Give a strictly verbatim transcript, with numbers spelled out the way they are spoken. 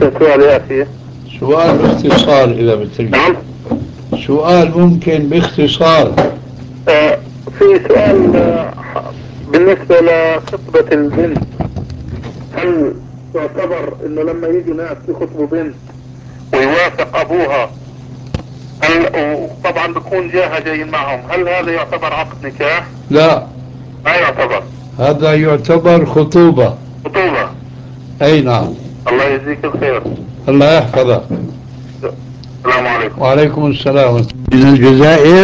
ممكن سؤال يا أخي؟ سؤال باختصار إذا بتريد. نعم. سؤال ممكن باختصار. آه في سؤال آه بالنسبة لخطبة البنت، هل يعتبر انه لما يجي ناس يخطبوا بنت ويوافق ابوها، هل وطبعا بكون جاهة جايين معهم، هل هذا يعتبر عقد نكاح؟ لا، ما يعتبر. هذا يعتبر خطوبة. خطوبة. أي نعم. الله يجزيك الخير. الله يحفظك. السلام عليكم. وعليكم السلام. من الجزائر.